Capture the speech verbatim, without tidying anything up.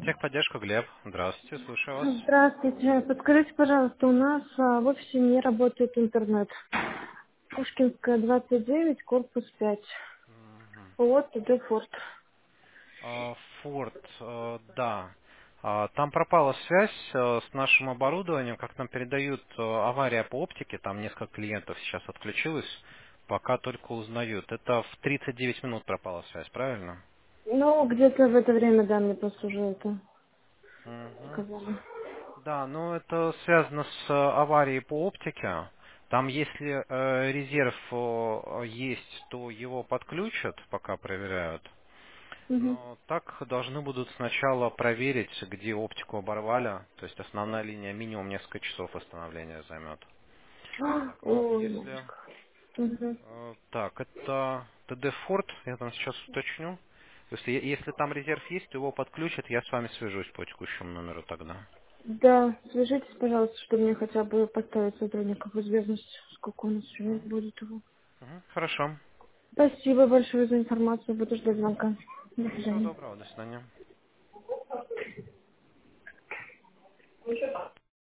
Техподдержка, Глеб. Здравствуйте, слушаю вас. Здравствуйте. Подскажите, пожалуйста, у нас а, в офисе не работает интернет. Пушкинская, двадцать девять, корпус пять. Мгм. Вот, ТД Форд. А, Форд, э, да. А, Там пропала связь э, с нашим оборудованием, как нам передают, э, авария по оптике, там несколько клиентов сейчас отключилось, пока только узнают. Это в тридцать девять минут пропала связь, правильно? Ну, где-то в это время, да, мне просто уже это Мгм. сказали. Да, но это связано с э, аварией по оптике. Там, если э, резерв э, есть, то его подключат, пока проверяют. Угу. Но так должны будут сначала проверить, где оптику оборвали. То есть основная линия минимум несколько часов восстановления займет. Так, ну Ой. если... Угу. э, так, это тэ дэ Ford, я там сейчас уточню. Если, если там резерв есть, то его подключат, я с вами свяжусь по текущему номеру тогда. Да, свяжитесь, пожалуйста, чтобы мне хотя бы поставить сотрудника в известность, сколько у нас сегодня Мгм. будет его. Мгм, хорошо. Спасибо большое за информацию, буду ждать звонка. До Всего свидания. доброго, до свидания.